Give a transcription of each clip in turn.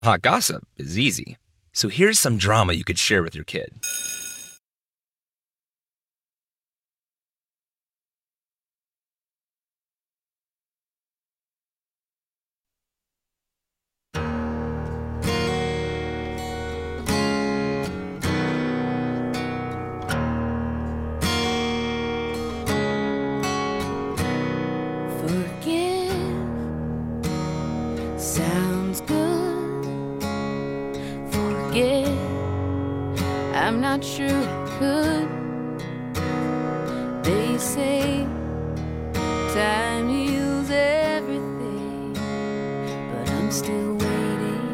Hot gossip is easy. So here's some drama you could share with your kid. Forgive sounds good. Forget, I'm not sure I could. They say time heals everything, but I'm still waiting.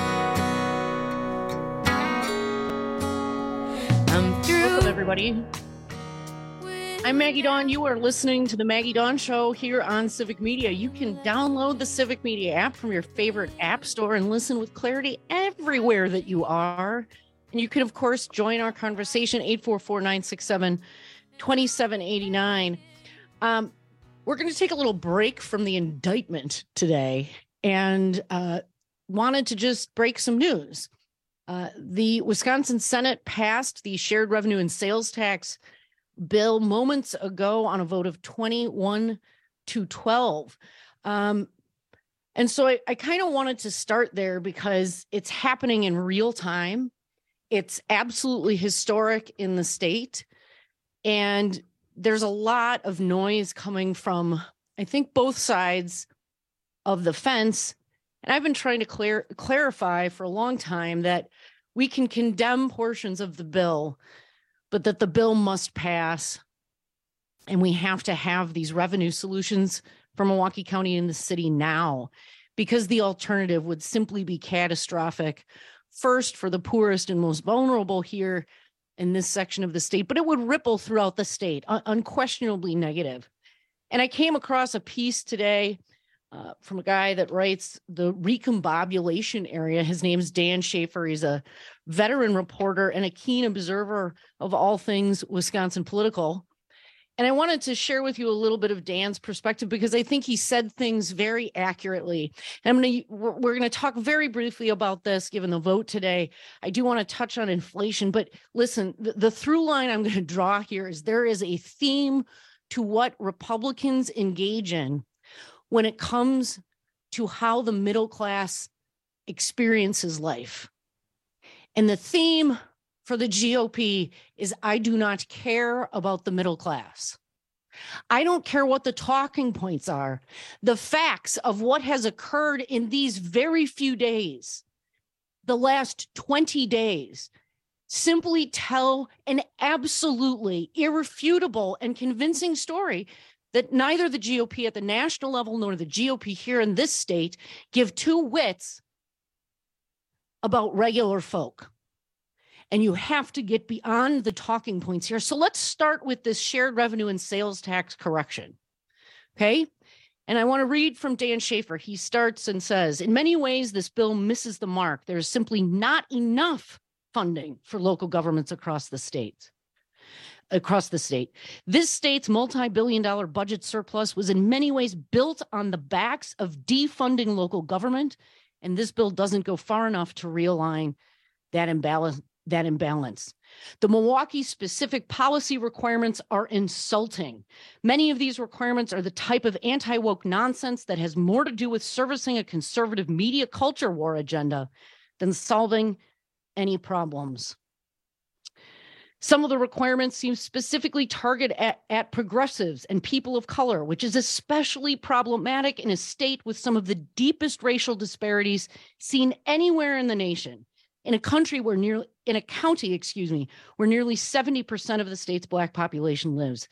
I'm through. Welcome, everybody. I'm Maggie Dawn. You are listening to the Maggie Dawn Show here on Civic Media. You can download the Civic Media app from your favorite app store and listen with clarity everywhere that you are. And you can, of course, join our conversation, 844-967-2789. We're going to take a little break from the indictment today and wanted to just break some news. The Wisconsin Senate passed the shared revenue and sales tax bill moments ago on a vote of 21-12. And so I kind of wanted to start there because it's happening in real time. It's absolutely historic in the state. And there's a lot of noise coming from, I think, both sides of the fence. And I've been trying to clarify for a long time that we can condemn portions of the bill, but that the bill must pass, and we have to have these revenue solutions for Milwaukee County and the city now, because the alternative would simply be catastrophic, first for the poorest and most vulnerable here in this section of the state, but it would ripple throughout the state, unquestionably negative. And I came across a piece today from a guy that writes the recombobulation area. His name's Dan Schaefer. He's a veteran reporter and a keen observer of all things Wisconsin political. And I wanted to share with you a little bit of Dan's perspective because I think he said things very accurately. And we're going to talk very briefly about this given the vote today. I do want to touch on inflation, but listen, the through line I'm going to draw here is there is a theme to what Republicans engage in when it comes to how the middle class experiences life. And the theme for the GOP is I do not care about the middle class. I don't care what the talking points are. The facts of what has occurred in these very few days, the last 20 days, simply tell an absolutely irrefutable and convincing story that neither the GOP at the national level nor the GOP here in this state give two whits about regular folk. And you have to get beyond the talking points here. So let's start with this shared revenue and sales tax correction. Okay. And I want to read from Dan Schaefer. He starts and says, in many ways, this bill misses the mark. There is simply not enough funding for local governments across the state. This state's multi-billion-dollar budget surplus was in many ways built on the backs of defunding local government. And this bill doesn't go far enough to realign that imbalance. The Milwaukee-specific policy requirements are insulting. Many of these requirements are the type of anti-woke nonsense that has more to do with servicing a conservative media culture war agenda than solving any problems. Some of the requirements seem specifically targeted at progressives and people of color, which is especially problematic in a state with some of the deepest racial disparities seen anywhere in the nation. In a county where nearly 70% of the state's Black population lives.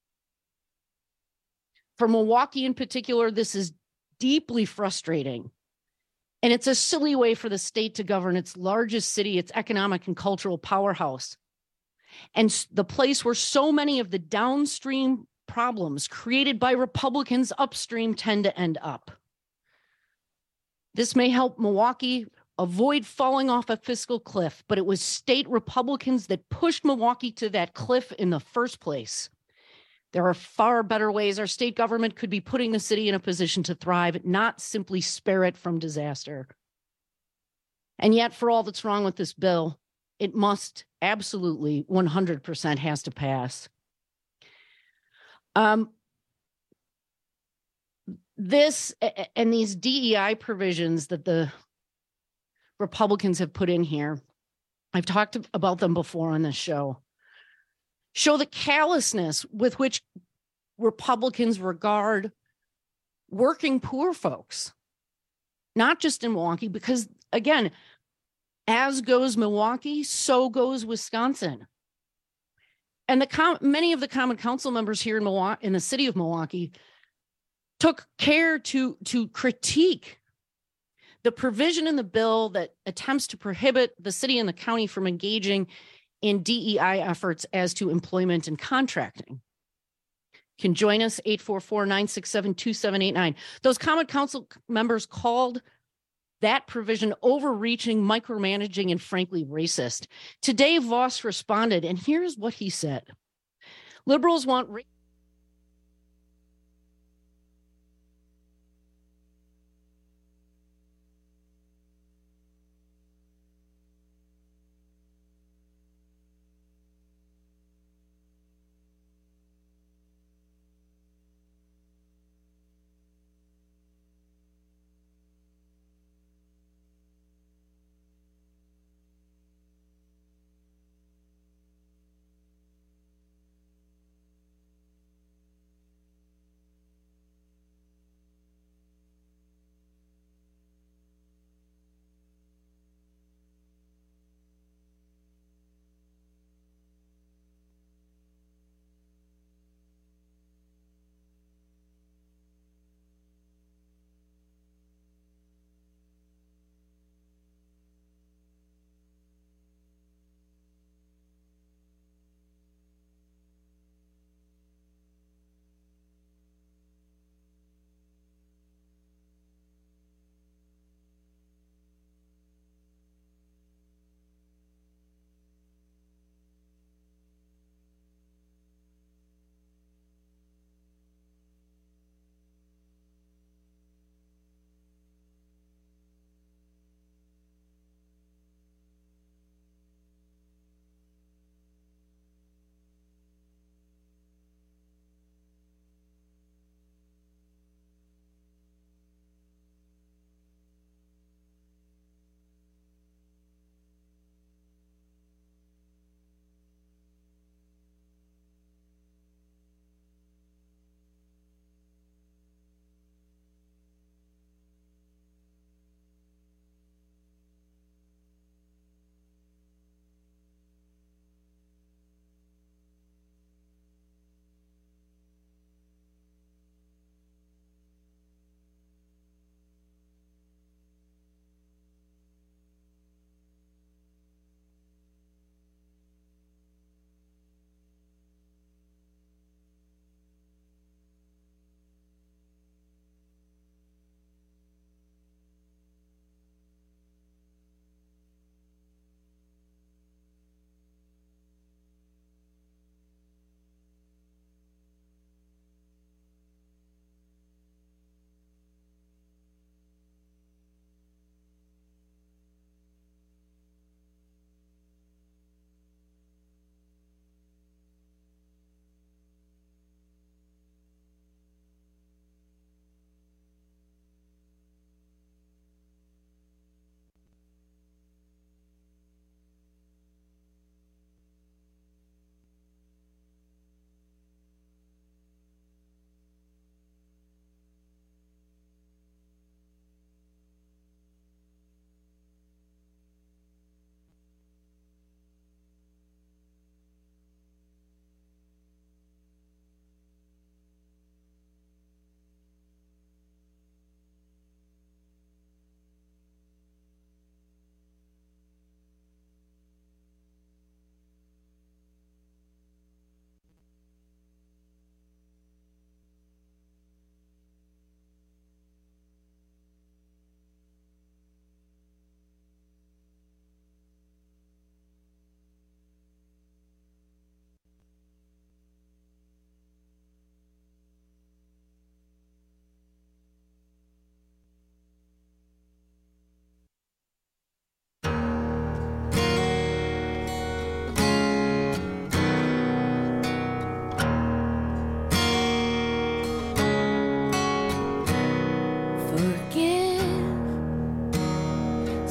For Milwaukee in particular, this is deeply frustrating. And it's a silly way for the state to govern its largest city, its economic and cultural powerhouse, and the place where so many of the downstream problems created by Republicans upstream tend to end up. This may help Milwaukee avoid falling off a fiscal cliff, but it was state Republicans that pushed Milwaukee to that cliff in the first place. There are far better ways our state government could be putting the city in a position to thrive, not simply spare it from disaster. And yet, for all that's wrong with this bill, it must absolutely 100% has to pass. This and these DEI provisions that the Republicans have put in here, I've talked about them before on this show the callousness with which Republicans regard working poor folks, not just in Milwaukee, because again, as goes Milwaukee, so goes Wisconsin. And many of the Common Council members here in Milwaukee, in the city of Milwaukee, took care to critique the provision in the bill that attempts to prohibit the city and the county from engaging in DEI efforts as to employment and contracting. You can join us, 844-967-2789. Those Common Council members called that provision overreaching, micromanaging, and frankly racist. Today, Voss responded, and here's what he said. Liberals want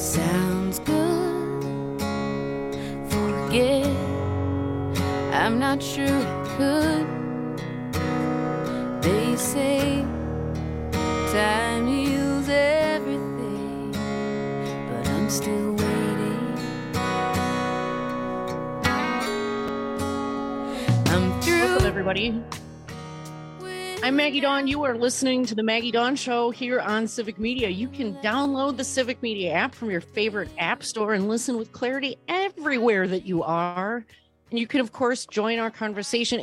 Sounds good. Forget. I'm not sure I could. They say time heals everything, but I'm still waiting. I'm through. Welcome, everybody. I'm Maggie Dawn. You are listening to the Maggie Dawn Show here on Civic Media. You can download the Civic Media app from your favorite app store and listen with clarity everywhere that you are. And you can, of course, join our conversation,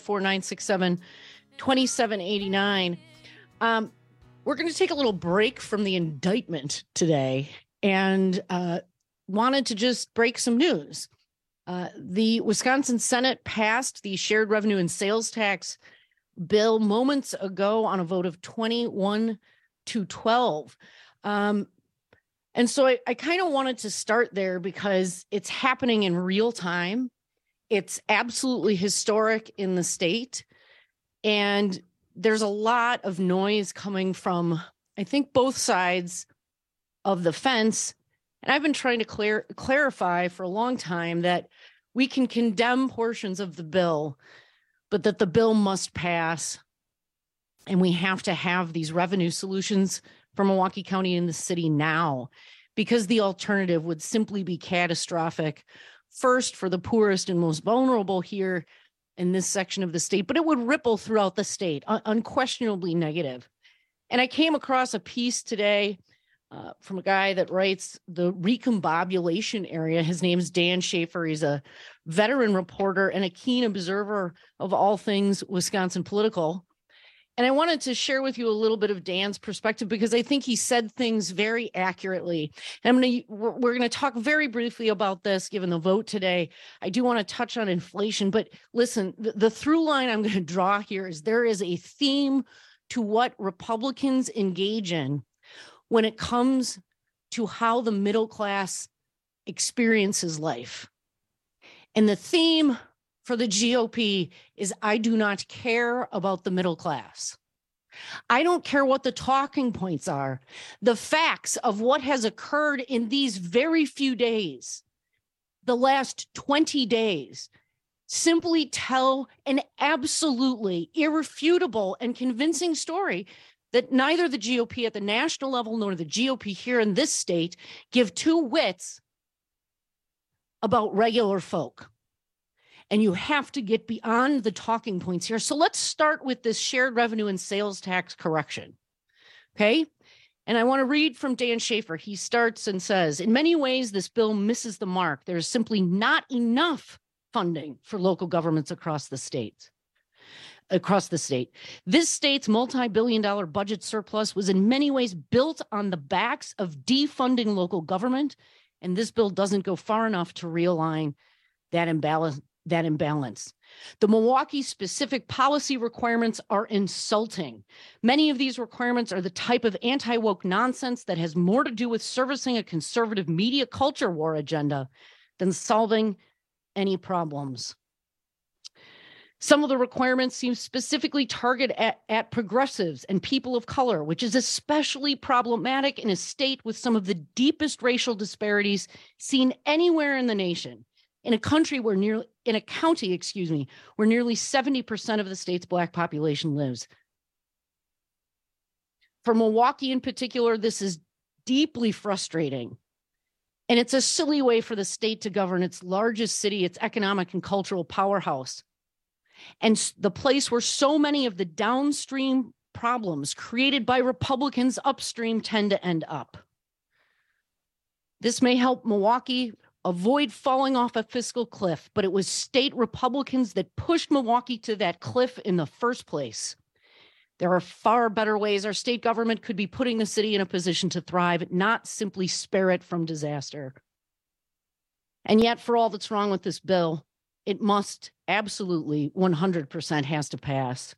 844-967-2789. We're going to take a little break from the indictment today and wanted to just break some news. The Wisconsin Senate passed the shared revenue and sales tax bill moments ago on a vote of 21-12. And so I kind of wanted to start there because it's happening in real time. It's absolutely historic in the state. And there's a lot of noise coming from, I think, both sides of the fence. And I've been trying to clarify for a long time that we can condemn portions of the bill, but that the bill must pass, and we have to have these revenue solutions for Milwaukee County and the city now, because the alternative would simply be catastrophic, first for the poorest and most vulnerable here in this section of the state, but it would ripple throughout the state, unquestionably negative. And I came across a piece today from a guy that writes the recombobulation area. His name is Dan Schaefer. He's a veteran reporter and a keen observer of all things Wisconsin political. And I wanted to share with you a little bit of Dan's perspective because I think he said things very accurately. And we're going to talk very briefly about this given the vote today. I do want to touch on inflation, but listen, the through line I'm going to draw here is there is a theme to what Republicans engage in when it comes to how the middle class experiences life. And the theme for the GOP is I do not care about the middle class. I don't care what the talking points are. The facts of what has occurred in these very few days, the last 20 days, simply tell an absolutely irrefutable and convincing story that neither the GOP at the national level nor the GOP here in this state give two whits about regular folk. And you have to get beyond the talking points here. So let's start with this shared revenue and sales tax correction. Okay. And I want to read from Dan Schaefer. He starts and says, in many ways, this bill misses the mark. There's simply not enough funding for local governments across the state. This state's multi-billion-dollar budget surplus was in many ways built on the backs of defunding local government, and this bill doesn't go far enough to realign that imbalance. The Milwaukee-specific policy requirements are insulting. Many of these requirements are the type of anti-woke nonsense that has more to do with servicing a conservative media culture war agenda than solving any problems. Some of the requirements seem specifically targeted at progressives and people of color, which is especially problematic in a state with some of the deepest racial disparities seen anywhere in the nation. In a county where nearly 70% of the state's Black population lives. For Milwaukee in particular, this is deeply frustrating. And it's a silly way for the state to govern its largest city, its economic and cultural powerhouse. And the place where so many of the downstream problems created by Republicans upstream tend to end up. This may help Milwaukee avoid falling off a fiscal cliff, but it was state Republicans that pushed Milwaukee to that cliff in the first place. There are far better ways our state government could be putting the city in a position to thrive, not simply spare it from disaster. And yet, for all that's wrong with this bill, it must absolutely 100% has to pass.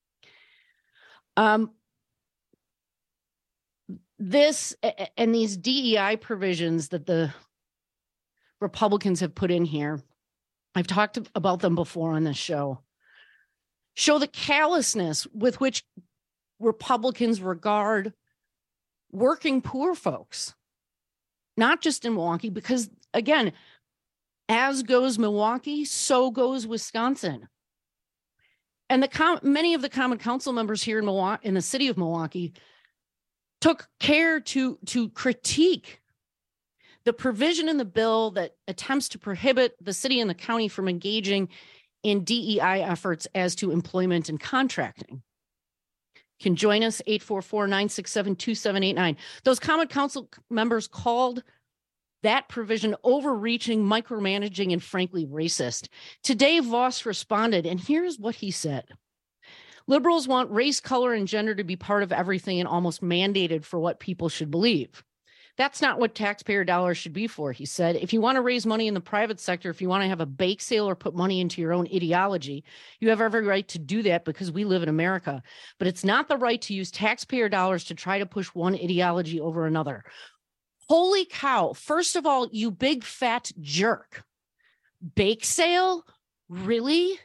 This and these DEI provisions that the Republicans have put in here, I've talked about them before on this show, show the callousness with which Republicans regard working poor folks. not just in Milwaukee, because again, as goes Milwaukee, so goes Wisconsin. And many of the common council members here in Milwaukee, in the city of Milwaukee, took care to critique the provision in the bill that attempts to prohibit the city and the county from engaging in DEI efforts as to employment and contracting. You can join us, 844-967-2789. Those common council members called that provision overreaching, micromanaging, and frankly racist. Today, Voss responded, and here's what he said. Liberals want race, color, and gender to be part of everything and almost mandated for what people should believe. That's not what taxpayer dollars should be for, he said. If you want to raise money in the private sector, if you want to have a bake sale or put money into your own ideology, you have every right to do that because we live in America. But it's not the right to use taxpayer dollars to try to push one ideology over another. Holy cow. First of all, you big fat jerk. Bake sale? Really?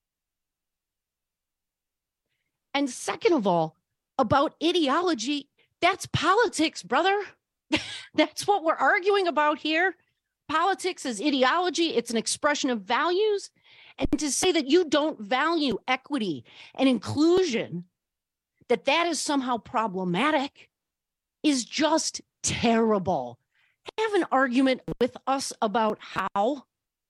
And second of all, about ideology, that's politics, brother. That's what we're arguing about here. Politics is ideology. It's an expression of values. And to say that you don't value equity and inclusion, that is somehow problematic, is just terrible. Have an argument with us about how.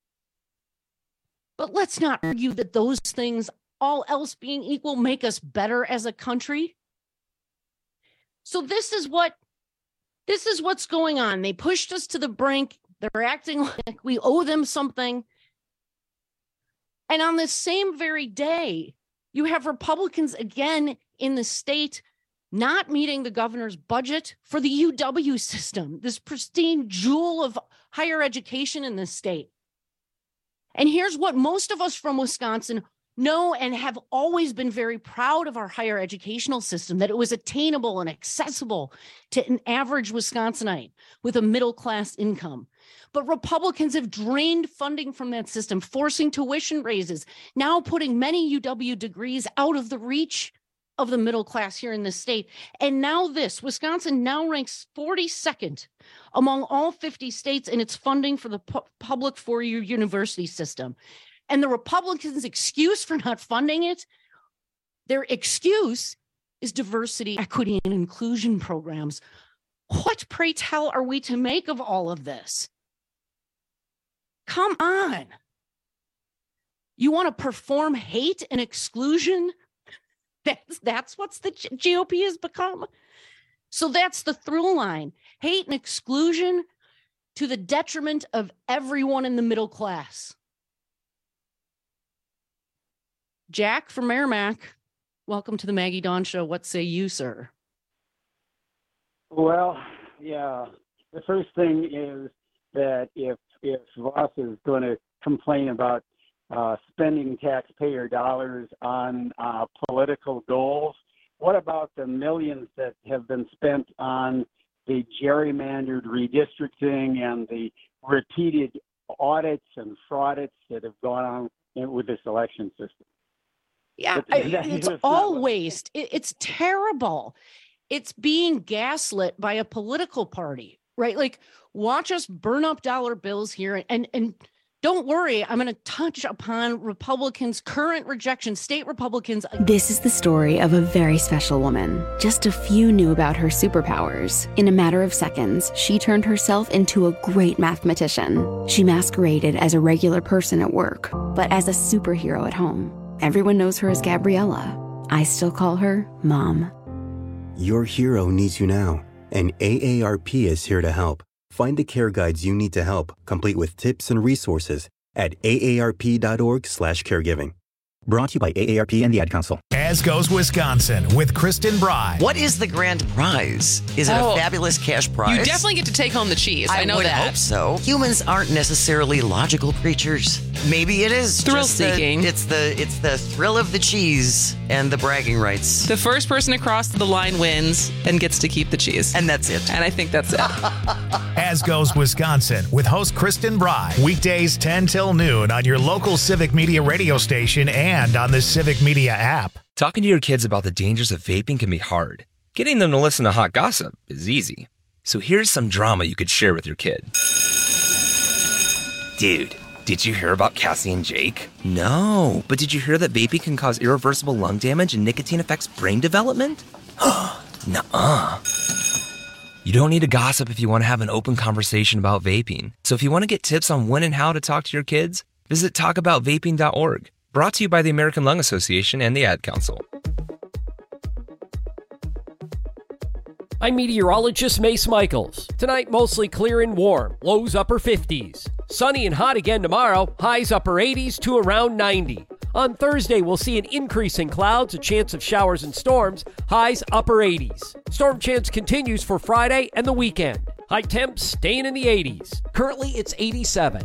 But let's not argue that those things, all else being equal, make us better as a country. So this is what's going on. They pushed us to the brink. They're acting like we owe them something. And on this same very day, you have Republicans again in the state not meeting the governor's budget for the UW system, this pristine jewel of higher education in this state. And here's what most of us from Wisconsin know and have always been very proud of our higher educational system, that it was attainable and accessible to an average Wisconsinite with a middle-class income. But Republicans have drained funding from that system, forcing tuition raises, now putting many UW degrees out of the reach of the middle class here in this state. And now Wisconsin now ranks 42nd among all 50 states in its funding for the public four-year university system. And the Republicans' excuse for not funding it, their excuse is diversity, equity, and inclusion programs. What, pray tell, are we to make of all of this? Come on. You want to perform hate and exclusion? That's what the GOP has become. So that's the through line. Hate and exclusion to the detriment of everyone in the middle class. Jack from Merrimack, welcome to the Maggie Dawn Show. What say you, sir? Well, yeah. The first thing is that if Voss is going to complain about spending taxpayer dollars on political goals, what about the millions that have been spent on the gerrymandered redistricting and the repeated audits and fraudits that have gone on with this election system? Yeah, it's all waste. It's terrible. It's being gaslit by a political party, right? Like, watch us burn up dollar bills here. And don't worry, I'm going to touch upon Republicans' current rejection, state Republicans. This is the story of a very special woman. Just a few knew about her superpowers. In a matter of seconds, she turned herself into a great mathematician. She masqueraded as a regular person at work, but as a superhero at home. Everyone knows her as Gabriella. I still call her Mom. Your hero needs you now, and AARP is here to help. Find the care guides you need to help, complete with tips and resources at aarp.org/caregiving. Brought to you by AARP and the Ad Council. As Goes Wisconsin with Kristen Bry. What is the grand prize? Is it a fabulous cash prize? You definitely get to take home the cheese. I know that. I hope so. Humans aren't necessarily logical creatures. Maybe it is thrill-seeking. It's the thrill of the cheese and the bragging rights. The first person across the line wins and gets to keep the cheese. And that's it. And I think that's it. As Goes Wisconsin with host Kristen Bry. Weekdays 10 till noon on your local Civic Media radio station and on the Civic Media app. Talking to your kids about the dangers of vaping can be hard. Getting them to listen to hot gossip is easy. So here's some drama you could share with your kid. Dude, did you hear about Cassie and Jake? No, but did you hear that vaping can cause irreversible lung damage and nicotine affects brain development? Nuh-uh. You don't need to gossip if you want to have an open conversation about vaping. So if you want to get tips on when and how to talk to your kids, visit talkaboutvaping.org. Brought to you by the American Lung Association and the Ad Council. I'm meteorologist Mace Michaels. Tonight, mostly clear and warm, lows upper 50s. Sunny and hot again tomorrow, highs upper 80s to around 90. On Thursday, we'll see an increase in clouds, a chance of showers and storms, highs upper 80s. Storm chance continues for Friday and the weekend. High temps staying in the 80s. Currently, it's 87.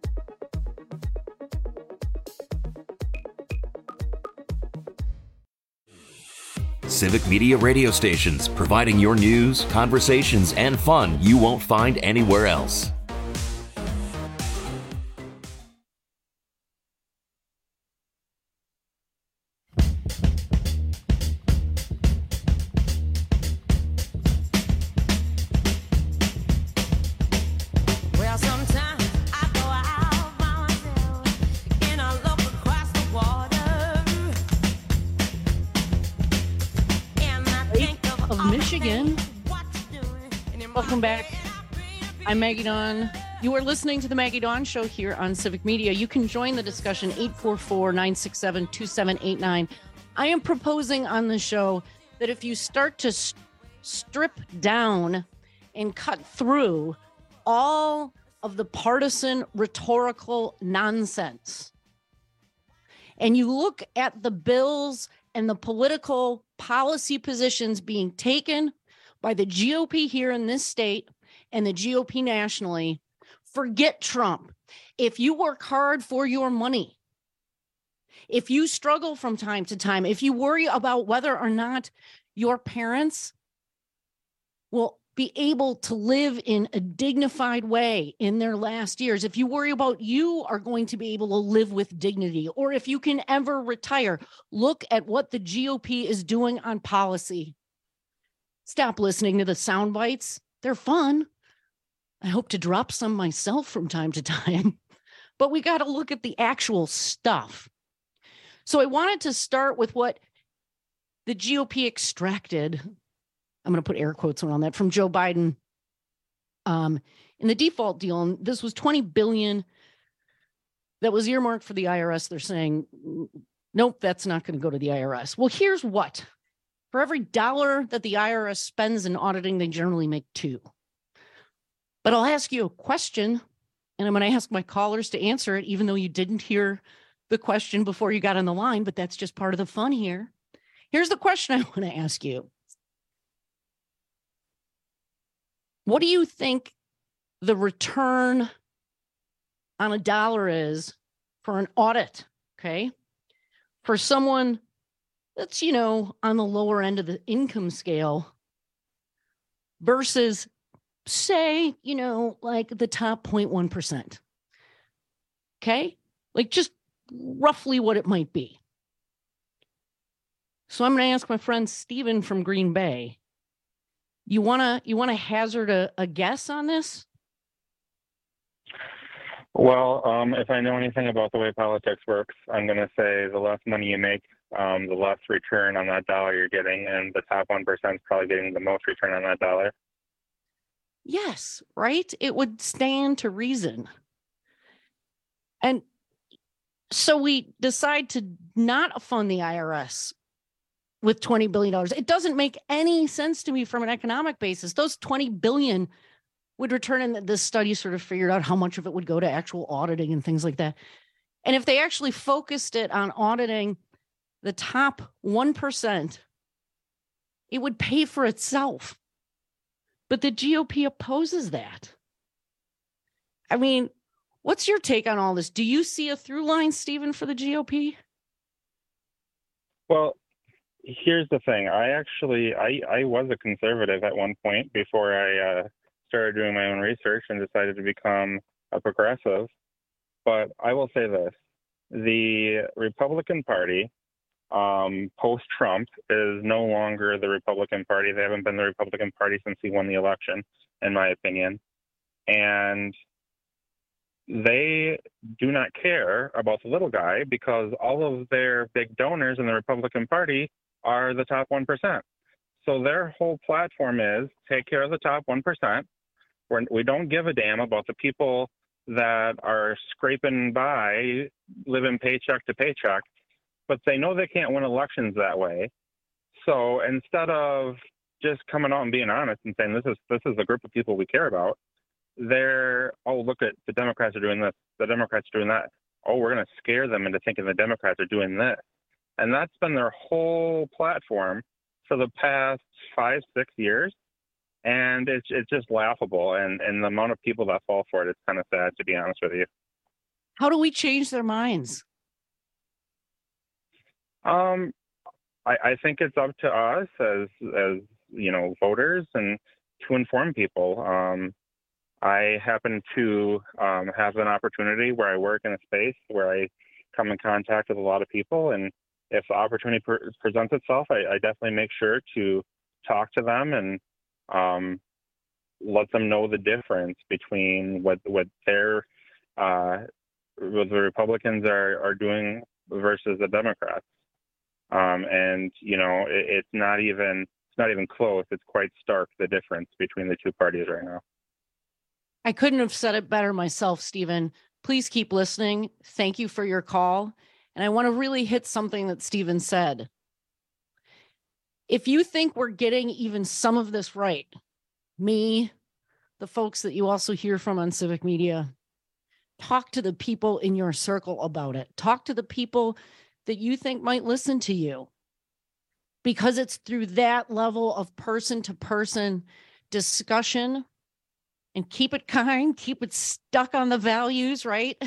Civic Media radio stations, providing your news, conversations, and fun you won't find anywhere else. Welcome back. I'm Maggie Dawn. You are listening to the Maggie Dawn Show here on Civic Media. You can join the discussion 844-967-2789. I am proposing on the show that if you start to strip down and cut through all of the partisan rhetorical nonsense, and you look at the bills and the political policy positions being taken by the GOP here in this state and the GOP nationally, forget Trump. If you work hard for your money, if you struggle from time to time, if you worry about whether or not your parents will be able to live in a dignified way in their last years, if you worry about you are going to be able to live with dignity, or if you can ever retire, look at what the GOP is doing on policy. Stop listening to the sound bites. They're fun. I hope to drop some myself from time to time, but we got to look at the actual stuff. So I wanted to start with what the GOP extracted. I'm going to put air quotes around that from Joe Biden in the default deal. And this was $20 billion that was earmarked for the IRS. They're saying, nope, that's not going to go to the IRS. Well, here's what. For every dollar that the IRS spends in auditing, they generally make $2. But I'll ask you a question, and I'm going to ask my callers to answer it, even though you didn't hear the question before you got on the line, but that's just part of the fun here. Here's the question I want to ask you. What do you think the return on a dollar is for an audit, okay? For someone that's, on the lower end of the income scale versus, say, like the top 0.1%. Okay? Like just roughly what it might be. So I'm going to ask my friend Steven from Green Bay. You want to hazard a guess on this? Well, if I know anything about the way politics works, I'm going to say the less money you make, the less return on that dollar you're getting, and the top 1% is probably getting the most return on that dollar. Yes, right? It would stand to reason. And so we decide to not fund the IRS with $20 billion. It doesn't make any sense to me from an economic basis. Those $20 billion would return, and this study sort of figured out how much of it would go to actual auditing and things like that. And if they actually focused it on auditing the top 1%, it would pay for itself. But the GOP opposes that. I mean, what's your take on all this? Do you see a through line, Stephen, for the GOP? Well, here's the thing. I was a conservative at one point before I started doing my own research and decided to become a progressive. But I will say this. The Republican Party post-Trump is no longer the Republican Party. They haven't been the Republican Party since he won the election, in my opinion. And they do not care about the little guy because all of their big donors in the Republican Party are the top 1%. So their whole platform is take care of the top 1%. We don't give a damn about the people that are scraping by, living paycheck to paycheck, but they know they can't win elections that way. So instead of just coming out and being honest and saying this is the group of people we care about, they're, oh, look at the Democrats are doing this, the Democrats are doing that. Oh, we're going to scare them into thinking the Democrats are doing this. And that's been their whole platform for the past 5-6 years. And it's just laughable. And the amount of people that fall for it, it's kind of sad, to be honest with you. How do we change their minds? I think it's up to us as voters and to inform people. I happen to have an opportunity where I work in a space where I come in contact with a lot of people, and if the opportunity presents itself, I definitely make sure to talk to them and let them know the difference between what the Republicans are doing versus the Democrats. And it's not even close. It's quite stark, the difference between the two parties right now. I couldn't have said it better myself, Stephen. Please keep listening. Thank you for your call. And I want to really hit something that Stephen said. If you think we're getting even some of this right, me, the folks that you also hear from on Civic Media, talk to the people in your circle about it. Talk to the people that you think might listen to you. Because it's through that level of person-to-person discussion. And keep it kind, keep it stuck on the values, right?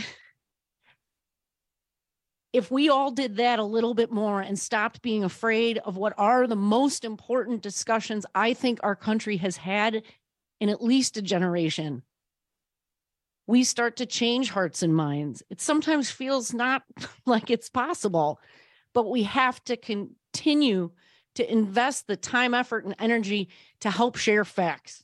If we all did that a little bit more and stopped being afraid of what are the most important discussions I think our country has had in at least a generation, we start to change hearts and minds. It sometimes feels not like it's possible, but we have to continue to invest the time, effort, and energy to help share facts.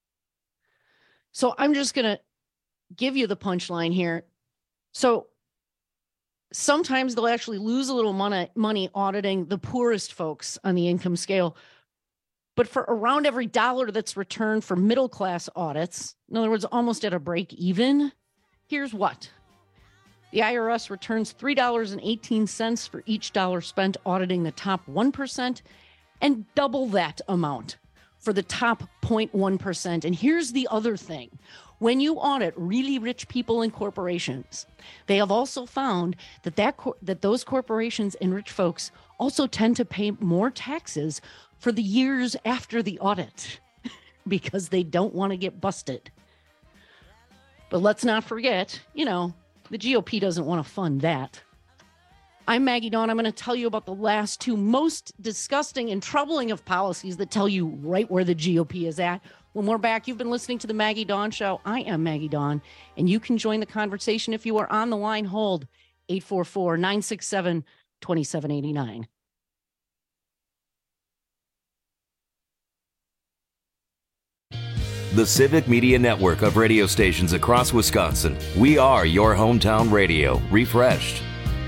So I'm just going to give you the punchline here. So sometimes they'll actually lose a little money auditing the poorest folks on the income scale. But for around every dollar that's returned for middle class audits, in other words, almost at a break even, here's what. The IRS returns $3.18 for each dollar spent auditing the top 1% and double that amount for the top 0.1%. And here's the other thing. When you audit really rich people and corporations, they have also found that those corporations and rich folks also tend to pay more taxes for the years after the audit because they don't want to get busted. But let's not forget, the GOP doesn't want to fund that. I'm Maggie Dawn. I'm going to tell you about the last two most disgusting and troubling of policies that tell you right where the GOP is at. When we're back, you've been listening to the Maggie Dawn Show. I am Maggie Dawn, and you can join the conversation if you are on the line. Hold 844-967-2789. The Civic Media Network of radio stations across Wisconsin. We are your hometown radio, refreshed.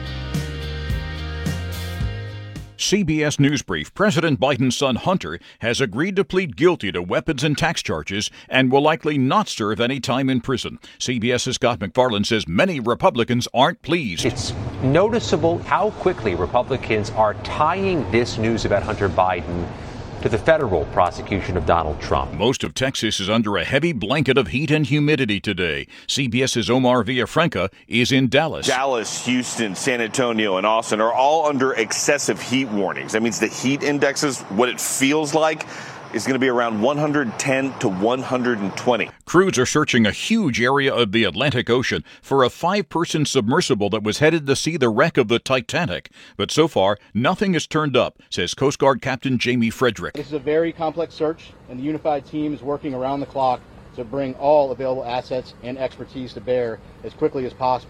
CBS News Brief. President Biden's son Hunter has agreed to plead guilty to weapons and tax charges and will likely not serve any time in prison. CBS's Scott McFarland says many Republicans aren't pleased. It's noticeable how quickly Republicans are tying this news about Hunter Biden to the federal prosecution of Donald Trump. Most of Texas is under a heavy blanket of heat and humidity today. CBS's Omar Villafranca is in Dallas. Dallas, Houston, San Antonio, and Austin are all under excessive heat warnings. That means the heat indexes, what it feels like, is going to be around 110 to 120. Crews are searching a huge area of the Atlantic Ocean for a 5-person submersible that was headed to see the wreck of the Titanic. But so far, nothing has turned up, says Coast Guard Captain Jamie Frederick. This is a very complex search, and the unified team is working around the clock to bring all available assets and expertise to bear as quickly as possible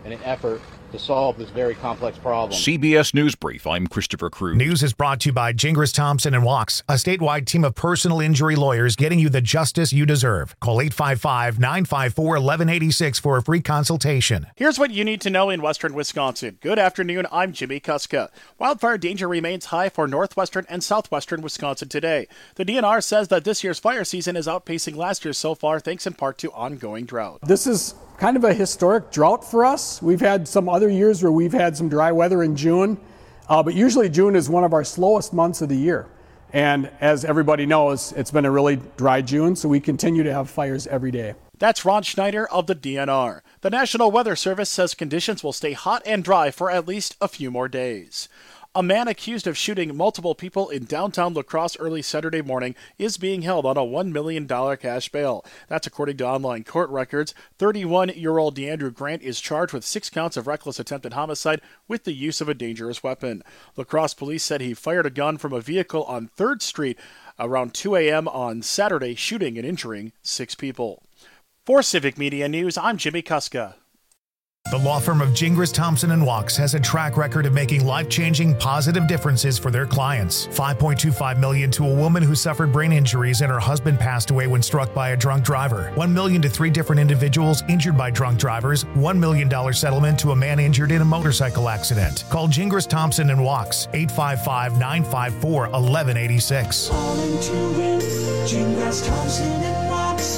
in an effort to solve this very complex problem. CBS News Brief, I'm Christopher Cruz. News is brought to you by Gingras Thompson and Walks, a statewide team of personal injury lawyers getting you the justice you deserve. Call 855-954-1186 for a free consultation. Here's what you need to know in western Wisconsin. Good afternoon, I'm Jimmy Kuska. Wildfire danger remains high for northwestern and southwestern Wisconsin today. The DNR says that this year's fire season is outpacing last year's so far, thanks in part to ongoing drought. This is kind of a historic drought for us. We've had some other years where we've had some dry weather in June, but usually June is one of our slowest months of the year. And as everybody knows, it's been a really dry June, so we continue to have fires every day. That's Ron Schneider of the DNR. The National Weather Service says conditions will stay hot and dry for at least a few more days. A man accused of shooting multiple people in downtown La Crosse early Saturday morning is being held on a $1 million cash bail. That's according to online court records. 31-year-old DeAndrew Grant is charged with 6 counts of reckless attempted homicide with the use of a dangerous weapon. La Crosse police said he fired a gun from a vehicle on 3rd Street around 2 a.m. on Saturday, shooting and injuring 6 people. For Civic Media News, I'm Jimmy Kuska. The law firm of Gingras Thompson and Walks has a track record of making life-changing positive differences for their clients. $5.25 million to a woman who suffered brain injuries and her husband passed away when struck by a drunk driver. $1 million to 3 different individuals injured by drunk drivers. $1 million settlement to a man injured in a motorcycle accident. Call Gingras Thompson and Walks, 855-954-1186. All into it, Gingras Thompson and Walks,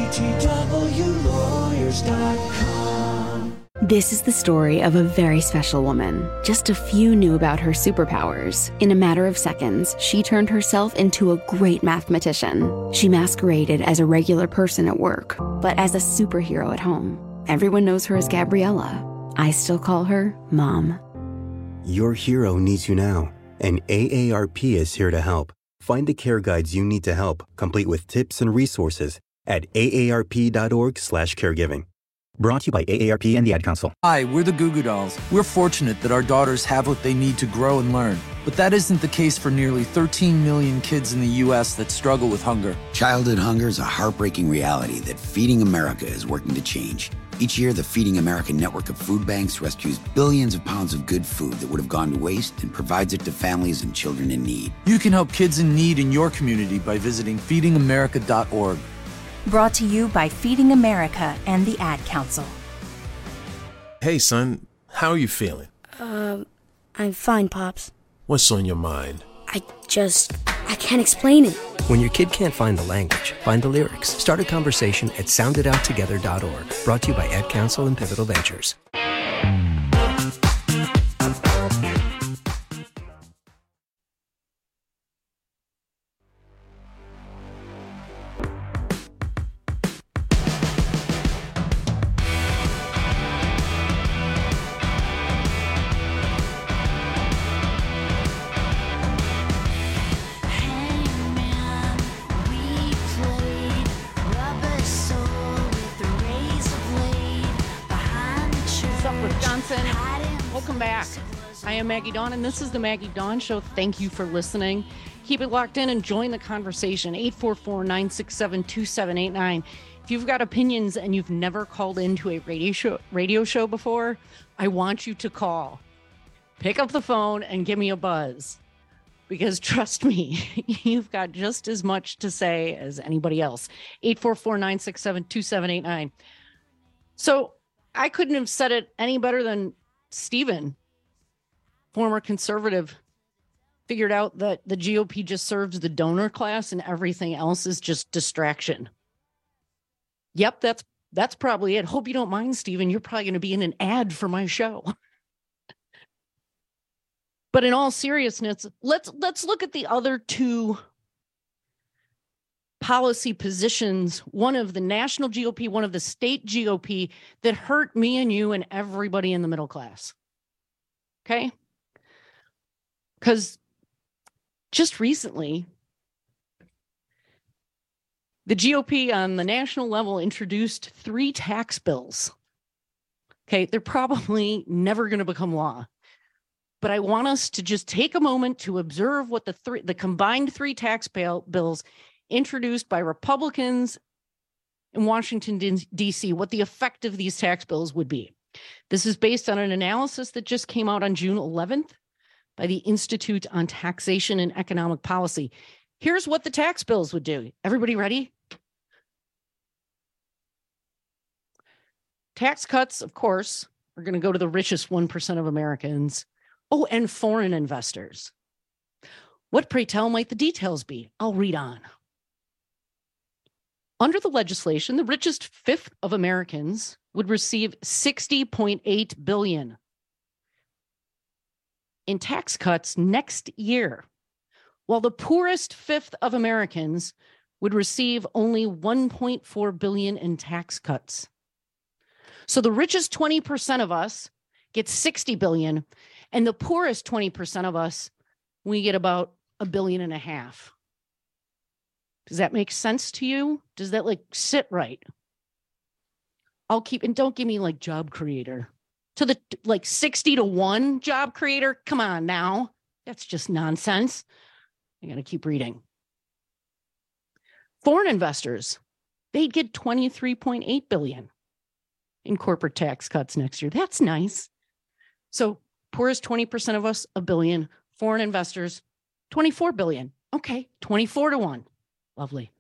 GTWlawyers.com. This is the story of a very special woman. Just a few knew about her superpowers. In a matter of seconds, she turned herself into a great mathematician. She masqueraded as a regular person at work, but as a superhero at home. Everyone knows her as Gabriella. I still call her Mom. Your hero needs you now, and AARP is here to help. Find the care guides you need to help, complete with tips and resources at aarp.org/caregiving. Brought to you by AARP and the Ad Council. Hi, we're the Goo Goo Dolls. We're fortunate that our daughters have what they need to grow and learn. But that isn't the case for nearly 13 million kids in the U.S. that struggle with hunger. Childhood hunger is a heartbreaking reality that Feeding America is working to change. Each year, the Feeding America network of food banks rescues billions of pounds of good food that would have gone to waste and provides it to families and children in need. You can help kids in need in your community by visiting feedingamerica.org. Brought to you by Feeding America and the Ad Council. Hey, son, how are you feeling? I'm fine, Pops. What's on your mind? I can't explain it. When your kid can't find the language, find the lyrics. Start a conversation at sounditouttogether.org. Brought to you by Ad Council and Pivotal Ventures. I am Maggie Dawn, and this is the Maggie Dawn Show. Thank you for listening. Keep it locked in and join the conversation. 844-967-2789. If you've got opinions and you've never called into a radio show before, I want you to call. Pick up the phone and give me a buzz. Because trust me, you've got just as much to say as anybody else. 844-967-2789. So I couldn't have said it any better than Stephen, former conservative, figured out that the GOP just serves the donor class and everything else is just distraction. Yep, that's probably it. Hope you don't mind, Stephen. You're probably going to be in an ad for my show. But in all seriousness, let's look at the other two policy positions, one of the national GOP, one of the state GOP, that hurt me and you and everybody in the middle class. Okay? Because just recently, the GOP on the national level introduced 3 tax bills. Okay, they're probably never going to become law. But I want us to just take a moment to observe what the combined 3 tax bills introduced by Republicans in Washington, D.C., what the effect of these tax bills would be. This is based on an analysis that just came out on June 11th by the Institute on Taxation and Economic Policy. Here's what the tax bills would do. Everybody ready? Tax cuts, of course, are going to go to the richest 1% of Americans. Oh, and foreign investors. What, pray tell, might the details be? I'll read on. Under the legislation, the richest fifth of Americans would receive $60.8 billion in tax cuts next year, while the poorest fifth of Americans would receive only $1.4 billion in tax cuts. So the richest 20% of us get $60 billion, and the poorest 20% of us, we get about $1.5 billion. Does that make sense to you? Does that sit right? I'll keep, and don't give me job creator. To the 60-1 job creator. Come on now. That's just nonsense. I got to keep reading. Foreign investors, they'd get $23.8 billion in corporate tax cuts next year. That's nice. So poorest 20% of us, $1 billion. Foreign investors, $24 billion. Okay, 24-1. Lovely.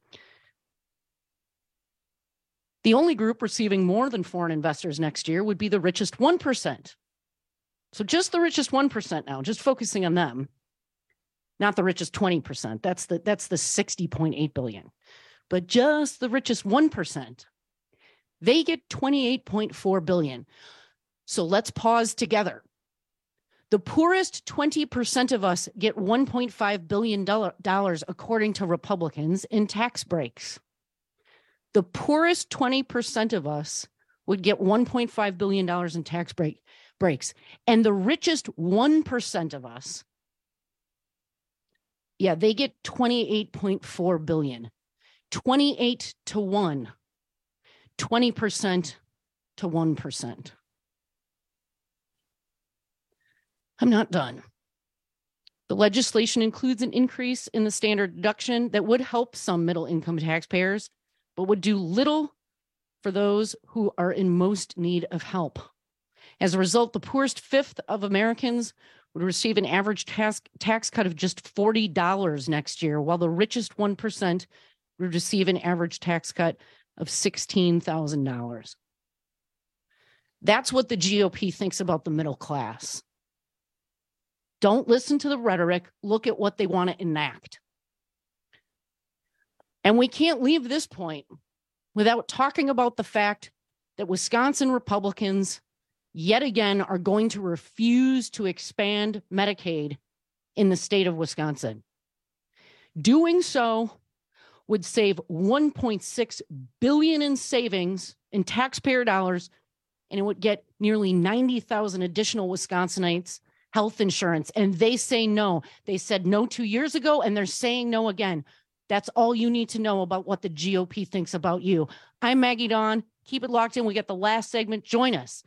The only group receiving more than foreign investors next year would be the richest 1%. So just the richest 1% now, just focusing on them, not the richest 20%. That's the $60.8 billion. But just the richest 1%, they get $28.4 billion. So let's pause together. The poorest 20% of us get $1.5 billion according to Republicans in tax breaks. The poorest 20% of us would get $1.5 billion in tax breaks. And the richest 1% of us, they get $28.4 billion. 28-1. 20% to 1%. I'm not done. The legislation includes an increase in the standard deduction that would help some middle-income taxpayers, but would do little for those who are in most need of help. As a result, the poorest fifth of Americans would receive an average tax cut of just $40 next year, while the richest 1% would receive an average tax cut of $16,000. That's what the GOP thinks about the middle class. Don't listen to the rhetoric. Look at what they want to enact. And we can't leave this point without talking about the fact that Wisconsin Republicans yet again are going to refuse to expand Medicaid in the state of Wisconsin. Doing so would save $1.6 billion in savings in taxpayer dollars, and it would get nearly 90,000 additional Wisconsinites health insurance. And they say no. They said no 2 years ago, and they're saying no again. That's all you need to know about what the GOP thinks about you. I'm Maggie Dawn. Keep it locked in. We got the last segment. Join us.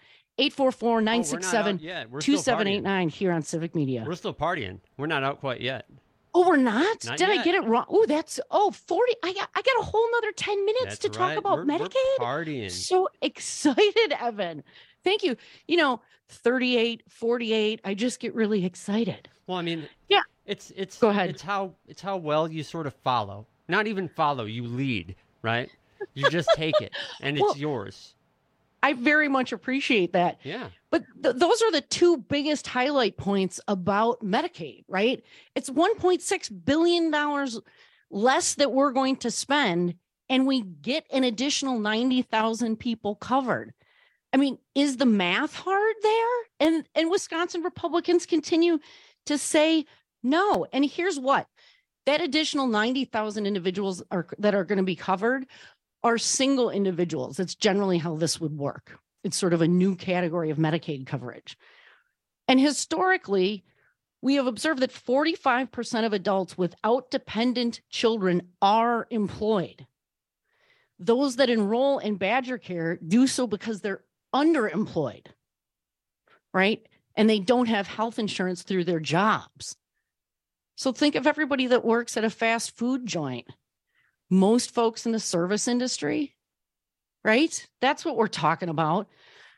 844-967-2789 here on Civic Media. We're still partying. We're not out quite yet. Oh, we're not? Did yet. I get it wrong? Oh, 40. I got a whole nother 10 minutes That's to talk right. about Medicaid. We're partying. So excited, Evan. Thank you. 38, 48. I just get really excited. Well, I mean, yeah. It's Go ahead. It's how well you sort of follow. Not even follow, you lead, right? You just take it and it's yours. I very much appreciate that. Yeah. But those are the two biggest highlight points about Medicaid, right? It's $1.6 billion less that we're going to spend, and we get an additional 90,000 people covered. I mean, is the math hard there? And Wisconsin Republicans continue to say no. And here's what. That additional 90,000 individuals that are going to be covered are single individuals. It's generally how this would work. It's sort of a new category of Medicaid coverage. And historically, we have observed that 45% of adults without dependent children are employed. Those that enroll in Badger Care do so because they're underemployed, right? And they don't have health insurance through their jobs. So think of everybody that works at a fast food joint. Most folks in the service industry, right? That's what we're talking about.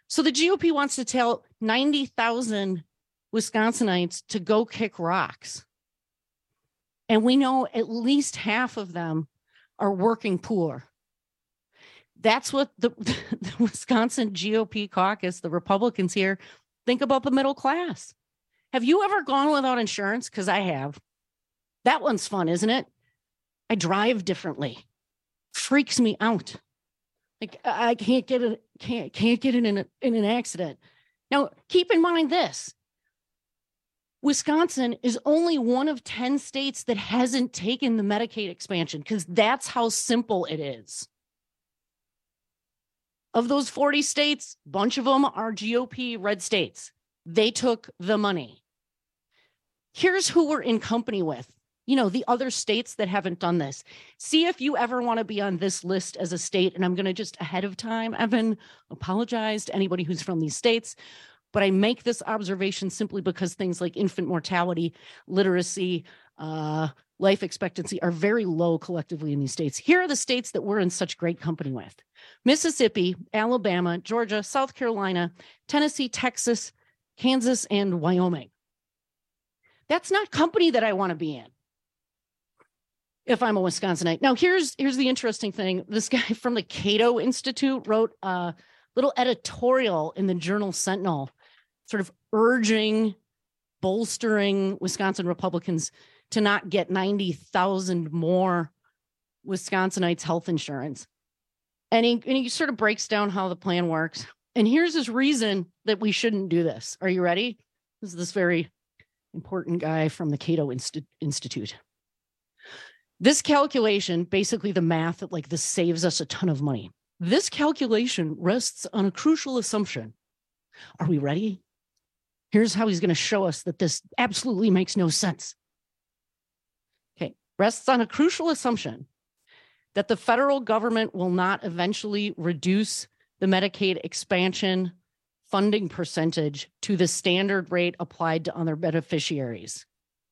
So the GOP wants to tell 90,000 Wisconsinites to go kick rocks. And we know at least half of them are working poor. That's what the Wisconsin GOP caucus, the Republicans here, think about the middle class. Have you ever gone without insurance? Because I have. That one's fun, isn't it? I drive differently. Freaks me out. Like I can't get in an accident. Now, keep in mind this. Wisconsin is only one of 10 states that hasn't taken the Medicaid expansion, because that's how simple it is. Of those 40 states, a bunch of them are GOP red states. They took the money. Here's who we're in company with. You know, the other states that haven't done this. See if you ever want to be on this list as a state. And I'm going to just ahead of time, Evan, apologize to anybody who's from these states. But I make this observation simply because things like infant mortality, literacy, life expectancy are very low collectively in these states. Here are the states that we're in such great company with: Mississippi, Alabama, Georgia, South Carolina, Tennessee, Texas, Kansas, and Wyoming. That's not company that I want to be in if I'm a Wisconsinite. Now, here's the interesting thing. This guy from the Cato Institute wrote a little editorial in the Journal Sentinel, sort of bolstering Wisconsin Republicans to not get 90,000 more Wisconsinites health insurance. And he sort of breaks down how the plan works. And here's his reason that we shouldn't do this. Are you ready? This is this very important guy from the Cato Institute. This calculation, basically the math that this saves us a ton of money. This calculation rests on a crucial assumption. Are we ready? Here's how he's going to show us that this absolutely makes no sense. Okay, rests on a crucial assumption that the federal government will not eventually reduce the Medicaid expansion funding percentage to the standard rate applied to other beneficiaries.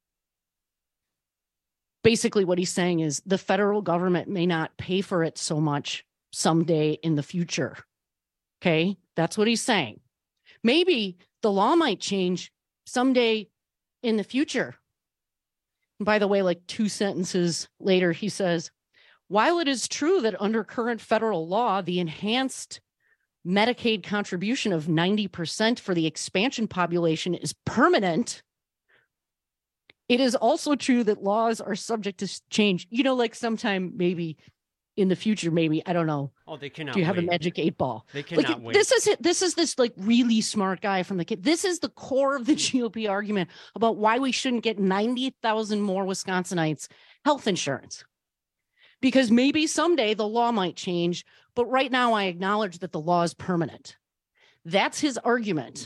Basically, what he's saying is the federal government may not pay for it so much someday in the future. Okay, that's what he's saying. Maybe the law might change someday in the future. And by the way, 2 sentences later, he says, while it is true that under current federal law, the enhanced Medicaid contribution of 90% for the expansion population is permanent, it is also true that laws are subject to change. Sometime maybe in the future, maybe, I don't know. Oh, they cannot. Do you have wait. a magic 8 ball? They cannot wait. This is this really smart guy from the kid. This is the core of the GOP argument about why we shouldn't get 90,000 more Wisconsinites health insurance. Because maybe someday the law might change, but right now I acknowledge that the law is permanent. That's his argument.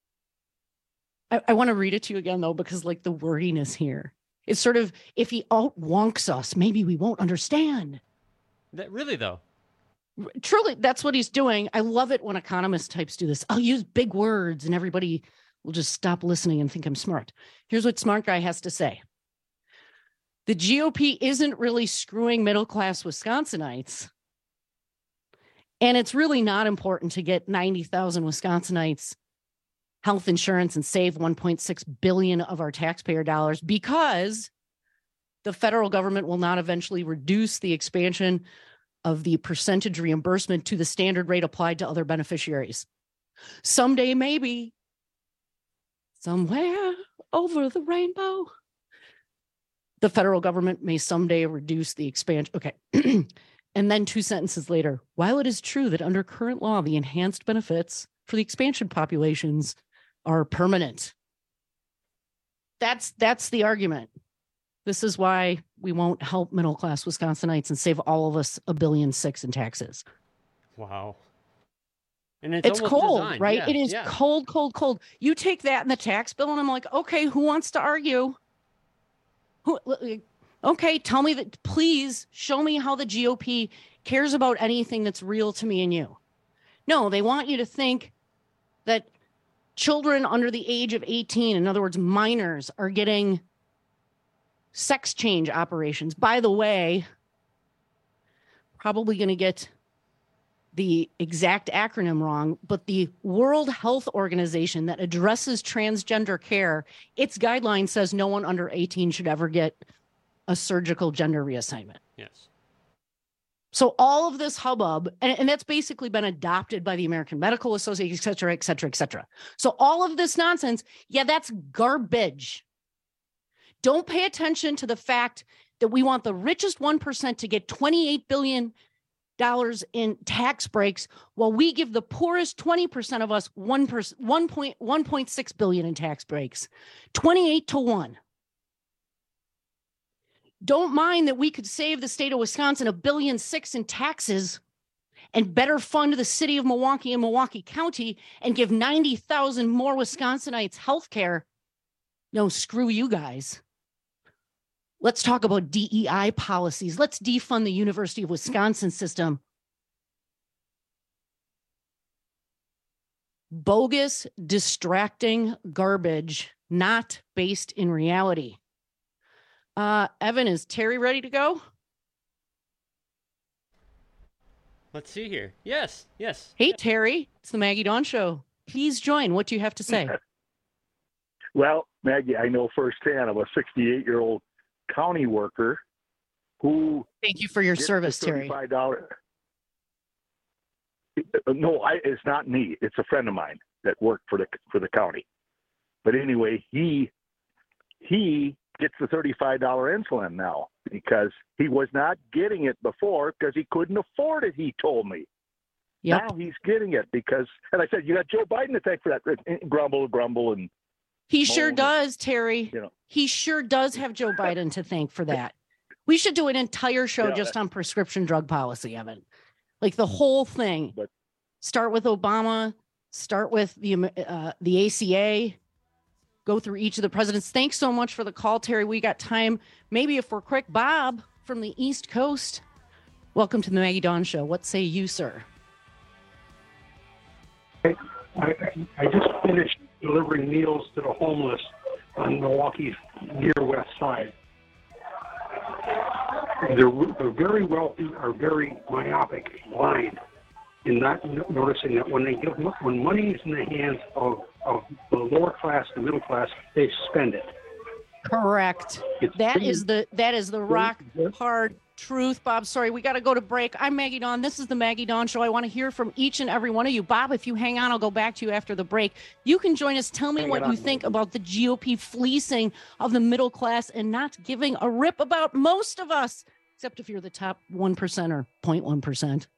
I want to read it to you again, though, because the wordiness here. It's sort of, if he out-wonks us, maybe we won't understand. Really, though? Truly, that's what he's doing. I love it when economist types do this. I'll use big words and everybody will just stop listening and think I'm smart. Here's what smart guy has to say. The GOP isn't really screwing middle-class Wisconsinites. And it's really not important to get 90,000 Wisconsinites health insurance and save $1.6 billion of our taxpayer dollars, because the federal government will not eventually reduce the expansion of the percentage reimbursement to the standard rate applied to other beneficiaries. Someday, maybe, somewhere over the rainbow, the federal government may someday reduce the expansion. Okay. And then 2 sentences later, while it is true that under current law, the enhanced benefits for the expansion populations are permanent. That's the argument. This is why we won't help middle-class Wisconsinites and save all of us $1.6 billion in taxes. Wow. And it's cold, designed. right? Yeah, it is cold, cold, cold. You take that in the tax bill, and I'm like, okay, who wants to argue? Okay, tell me that, please show me how the GOP cares about anything that's real to me and you. No, they want you to think that children under the age of 18, in other words, minors, are getting sex change operations. By the way, probably going to get the exact acronym wrong, but the World Health Organization that addresses transgender care, its guideline says no one under 18 should ever get a surgical gender reassignment. Yes. So all of this hubbub, and that's basically been adopted by the American Medical Association, et cetera, et cetera, et cetera. So all of this nonsense, yeah, that's garbage. Don't pay attention to the fact that we want the richest 1% to get $28 billion in tax breaks, while we give the poorest 20% of us 1.6 billion in tax breaks, 28-1. Don't mind that we could save the state of Wisconsin $1.6 billion in taxes and better fund the city of Milwaukee and Milwaukee County and give 90,000 more Wisconsinites health care. No, screw you guys. Let's talk about DEI policies. Let's defund the University of Wisconsin system. Bogus, distracting garbage, not based in reality. Evan, is Terry ready to go? Let's see here. Yes. Hey, Terry, it's the Maggie Dawn Show. Please join. What do you have to say? Well, Maggie, I know firsthand of a 68-year-old county worker who... Thank you for your service, Terry. No, it's not me. It's a friend of mine that worked for the county. But anyway, he gets the $35 insulin now because he was not getting it before because he couldn't afford it, he told me. Yep. Now he's getting it because, and I said, you got Joe Biden to thank for that. Grumble, and he sure does, Terry. You know. He sure does have Joe Biden to thank for that. We should do an entire show just on prescription drug policy, Evan. Like the whole thing. But start with Obama, start with the ACA, go through each of the presidents. Thanks so much for the call, Terry. We got time. Maybe if we're quick, Bob from the East Coast. Welcome to the Maggie Dawn Show. What say you, sir? I just finished delivering meals to the homeless on Milwaukee's near west side. The very wealthy are very myopic, blind, in not noticing that when money is in the hands of the lower class, the middle class, they spend it. Correct. That is the rock hard truth, Bob. Sorry, we got to go to break. I'm Maggie Dawn. This is the Maggie Dawn Show. I want to hear from each and every one of you. Bob, if you hang on, I'll go back to you after the break. You can join us. Tell me what you think about the GOP fleecing of the middle class and not giving a rip about most of us, except if you're the top 1% or 0.1%.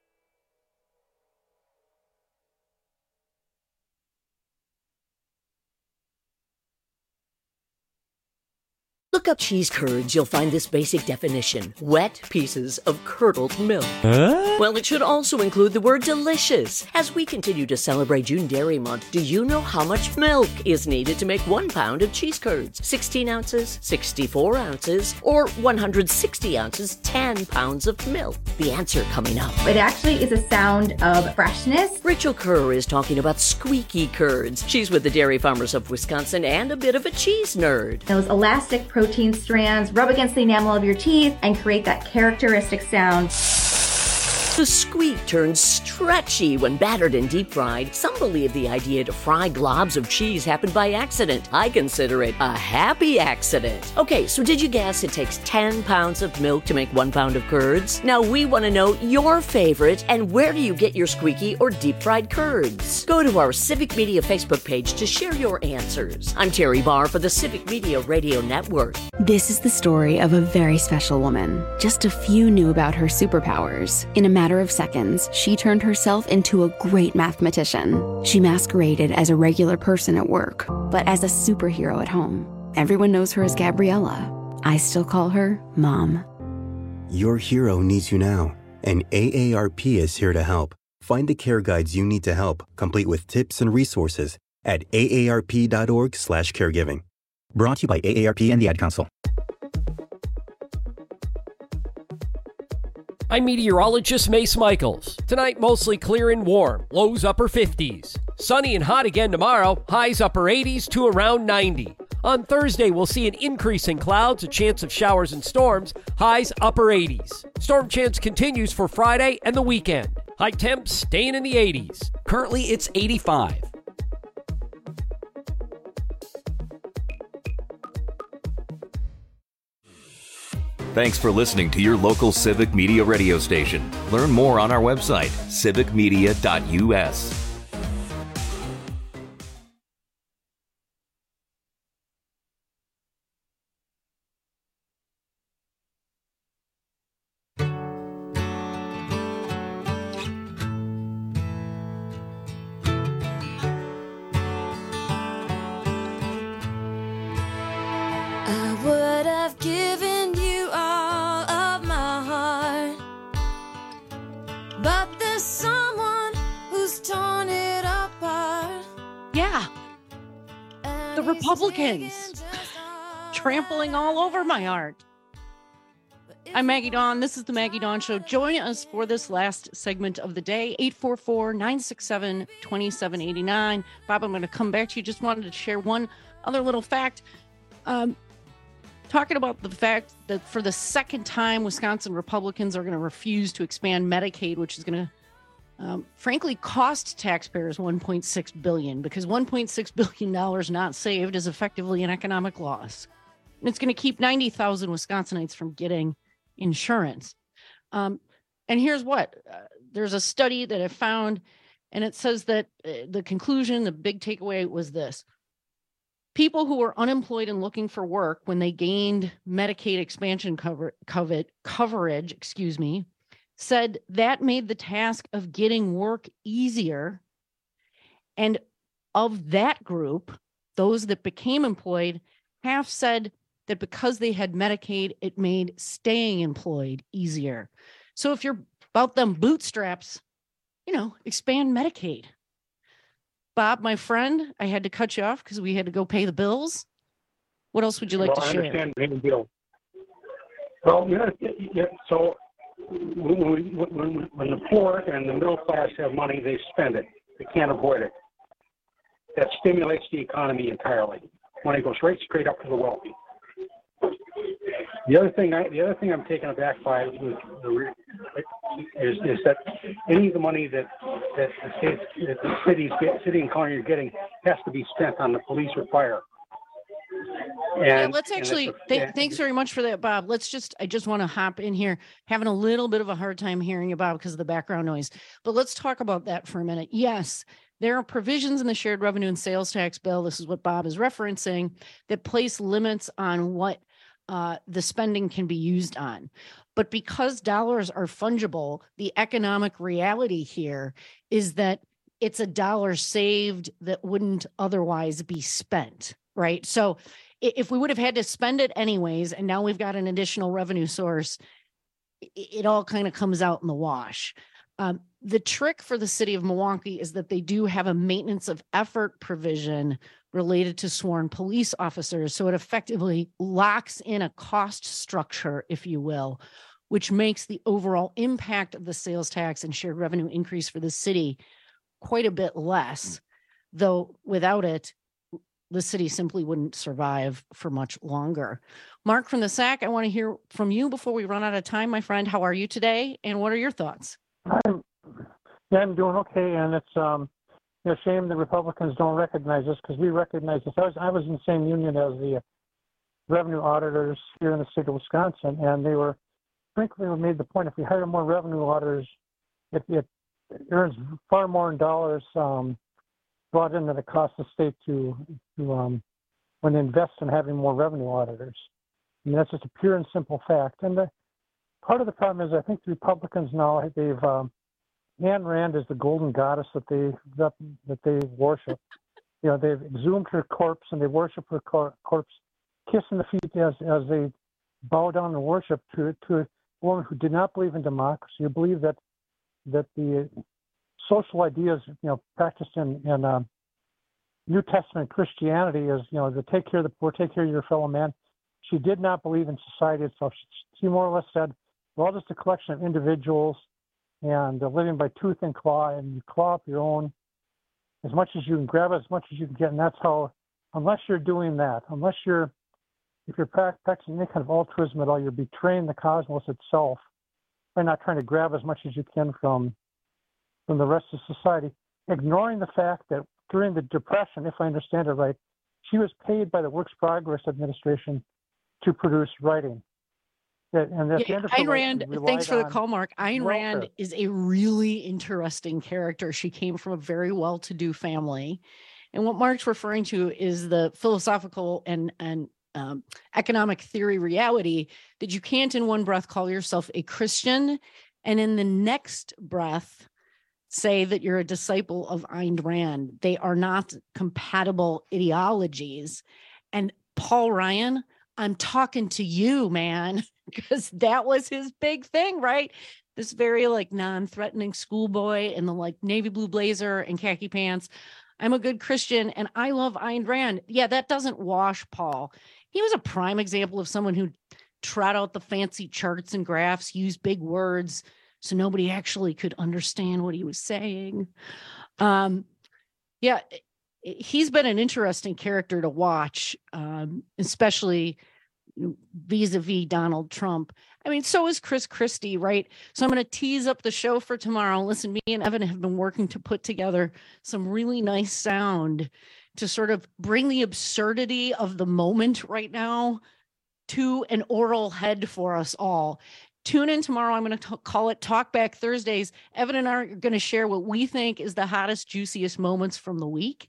Look up cheese curds, you'll find this basic definition: wet pieces of curdled milk. Well, it should also include the word delicious. As we continue to celebrate June Dairy Month, do you know how much milk is needed to make 1 pound of cheese curds? 16 ounces, 64 ounces, or 160 ounces, 10 pounds of milk? The answer coming up. It actually is a sound of freshness. Rachel Kerr is talking about squeaky curds. She's with the Dairy Farmers of Wisconsin and a bit of a cheese nerd. Those elastic protein strands rub against the enamel of your teeth and create that characteristic sound. The squeak turns stretchy when battered and deep fried. Some believe the idea to fry globs of cheese happened by accident. I consider it a happy accident. Okay, so did you guess it takes 10 pounds of milk to make 1 pound of curds? Now we want to know your favorite and where do you get your squeaky or deep fried curds? Go to our Civic Media Facebook page to share your answers. I'm Terry Barr for the Civic Media Radio Network. This is the story of a very special woman. Just a few knew about her superpowers. In a matter of seconds, she turned herself into a great mathematician. She masqueraded as a regular person at work, but as a superhero at home. Everyone knows her as Gabriella. I still call her Mom. Your hero needs you now, and AARP is here to help. Find the care guides you need to help, complete with tips and resources at aarp.org/caregiving. Brought to you by AARP and the Ad Council. I'm meteorologist Mace Michaels. Tonight, mostly clear and warm, lows upper 50s. Sunny and hot again tomorrow, highs upper 80s to around 90. On Thursday, we'll see an increase in clouds, a chance of showers and storms, highs upper 80s. Storm chance continues for Friday and the weekend. High temps staying in the 80s. Currently, it's 85. Thanks for listening to your local Civic Media radio station. Learn more on our website, civicmedia.us. I would have given you all of my heart, but there's someone who's torn it apart. Yeah. The Republicans trampling all over my heart. I'm Maggie Dawn. This is the Maggie Dawn Show. Join us for this last segment of the day, 844-967-2789. Bob, I'm going to come back to you. Just wanted to share one other little fact. Talking about the fact that for the second time, Wisconsin Republicans are going to refuse to expand Medicaid, which is going to, frankly, cost taxpayers $1.6 billion, because $1.6 billion not saved is effectively an economic loss. And it's going to keep 90,000 Wisconsinites from getting insurance. And here's what, there's a study that I found, and it says that the conclusion, the big takeaway was this. People who were unemployed and looking for work when they gained Medicaid expansion coverage, said that made the task of getting work easier. And of that group, those that became employed, half said that because they had Medicaid, it made staying employed easier. So if you're about them bootstraps, expand Medicaid. Bob, my friend, I had to cut you off because we had to go pay the bills. What else would you like to share? I understand paying the bill. Well, so when the poor and the middle class have money, they spend it. They can't avoid it. That stimulates the economy entirely. Money goes right straight up to the wealthy. The other thing I'm taken aback by is that any of the money that the city and county are getting has to be spent on the police or fire. Thanks very much for that, Bob. I just want to hop in here, having a little bit of a hard time hearing you, Bob, because of the background noise. But let's talk about that for a minute. Yes, there are provisions in the shared revenue and sales tax bill, this is what Bob is referencing, that place limits on what the spending can be used on. But because dollars are fungible, the economic reality here is that it's a dollar saved that wouldn't otherwise be spent, right? So if we would have had to spend it anyways, and now we've got an additional revenue source, it all kind of comes out in the wash. The trick for the city of Milwaukee is that they do have a maintenance of effort provision related to sworn police officers. So it effectively locks in a cost structure, if you will, which makes the overall impact of the sales tax and shared revenue increase for the city quite a bit less, though without it, the city simply wouldn't survive for much longer. Mark from the SAC, I want to hear from you before we run out of time, my friend. How are you today? And what are your thoughts? I'm doing okay, and it's a shame the Republicans don't recognize this, because we recognize this. I was in the same union as the revenue auditors here in the state of Wisconsin, and they were frankly made the point, if we hire more revenue auditors, it earns far more in dollars brought in than it costs the state to when they invest in having more revenue auditors. I mean, that's just a pure and simple fact. And part of the problem is, I think the Republicans now, they've Ayn Rand is the golden goddess that they worship. They've exhumed her corpse and they worship her corpse, kissing the feet as they bow down and worship to a woman who did not believe in democracy, who believed that the social ideas practiced in New Testament Christianity is to take care of the poor, take care of your fellow man. She did not believe in society itself. She more or less said, we're all just a collection of individuals and living by tooth and claw, and you claw up your own as much as you can, grab as much as you can get. And that's how, unless you're doing that, if you're practicing any kind of altruism at all, you're betraying the cosmos itself by not trying to grab as much as you can from from the rest of society, ignoring the fact that during the Depression, if I understand it right, she was paid by the Works Progress Administration to produce writing. Ayn Rand, thanks for the call, Mark. Ayn Rand is a really interesting character. She came from a very well-to-do family. And what Mark's referring to is the philosophical and economic theory reality that you can't in one breath call yourself a Christian and in the next breath say that you're a disciple of Ayn Rand. They are not compatible ideologies. And Paul Ryan, I'm talking to you, man, because that was his big thing, right? This very like non-threatening schoolboy in the like navy blue blazer and khaki pants. I'm a good Christian and I love Ayn Rand. Yeah, that doesn't wash Paul. He was a prime example of someone who trot out the fancy charts and graphs, used big words so nobody actually could understand what he was saying. Yeah, he's been an interesting character to watch, especially vis-a-vis Donald Trump. I mean, so is Chris Christie, right? So I'm going to tease up the show for tomorrow. Listen, me and Evan have been working to put together some really nice sound to sort of bring the absurdity of the moment right now to an oral head for us all. Tune in tomorrow. I'm going to call it Talk Back Thursdays. Evan and I are going to share what we think is the hottest, juiciest moments from the week.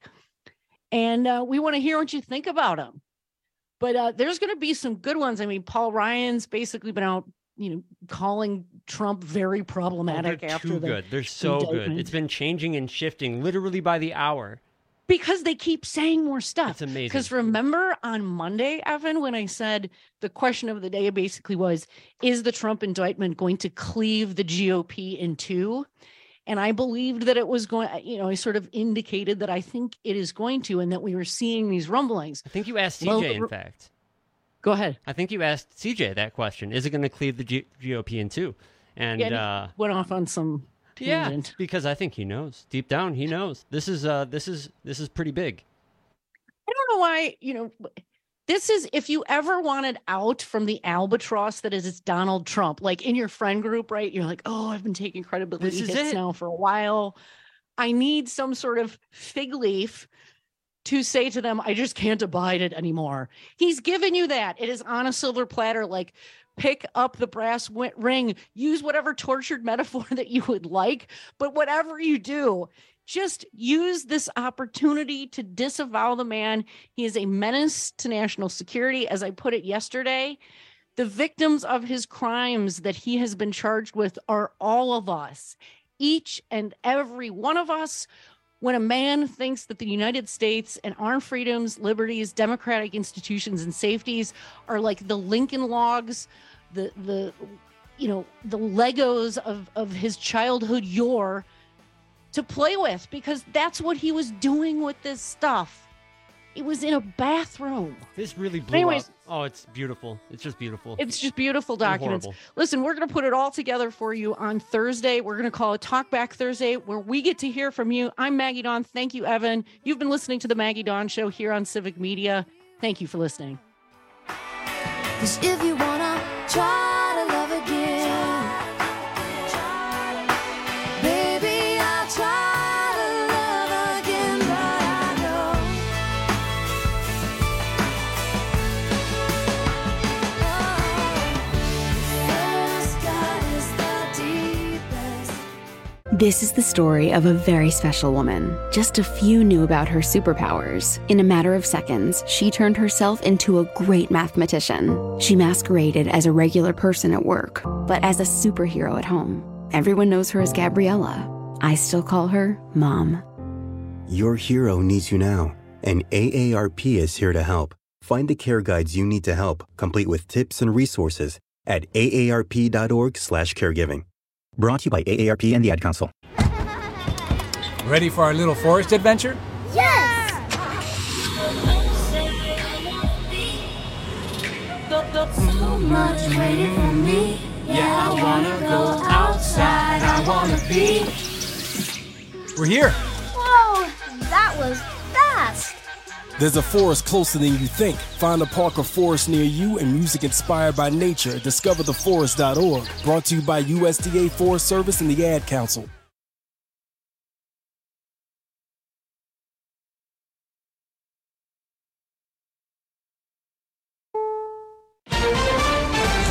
And we want to hear what you think about them. But there's going to be some good ones. I mean, Paul Ryan's basically been out, calling Trump very problematic after too good. They're so indictment. Good. It's been changing and shifting literally by the hour. Because they keep saying more stuff. It's amazing. Because remember on Monday, Evan, when I said the question of the day basically was, is the Trump indictment going to cleave the GOP in two? And I believed that it was going, I sort of indicated that I think it is going to, and that we were seeing these rumblings. I think you asked CJ, in fact. Go ahead. I think you asked CJ that question. Is it going to cleave the GOP in two? And he went off on some tangent. Yeah, because I think he knows. Deep down, he knows. This is pretty big. I don't know why, this is, if you ever wanted out from the albatross that is Donald Trump, like in your friend group, right? You're like, oh, I've been taking credibility hits now for a while. I need some sort of fig leaf to say to them, I just can't abide it anymore. He's given you that. It is on a silver platter, like pick up the brass ring, use whatever tortured metaphor that you would like, but whatever you do, just use this opportunity to disavow the man. He is a menace to national security. As I put it yesterday, the victims of his crimes that he has been charged with are all of us, each and every one of us. When a man thinks that the United States and our freedoms, liberties, democratic institutions, and safeties are like the Lincoln Logs, the Legos of his childhood yore to play with, because that's what he was doing with this stuff. It was in a bathroom. This really blew up. Oh, it's beautiful. It's just beautiful. It's just beautiful documents. Listen, we're going to put it all together for you on Thursday. We're going to call it Talk Back Thursday, where we get to hear from you. I'm Maggie Dawn. Thank you, Evan. You've been listening to the Maggie Dawn Show here on Civic Media. Thank you for listening. 'Cause if you want to try to love again, baby, I'll try to love again, but I know the sky is the deepest. This is the story of a very special woman. Just a few knew about her superpowers. In a matter of seconds, she turned herself into a great mathematician. She masqueraded as a regular person at work, but as a superhero at home. Everyone knows her as Gabriella. I still call her Mom. Your hero needs you now, and AARP is here to help. Find the care guides you need to help, complete with tips and resources at aarp.org/caregiving. Brought to you by AARP and the Ad Council. Ready for our little forest adventure? Yes! So much waiting for me. Yeah, I wanna go outside. I wanna be. We're here. Whoa, that was fast. There's a forest closer than you think. Find a park or forest near you and music inspired by nature at discovertheforest.org. Brought to you by USDA Forest Service and the Ad Council.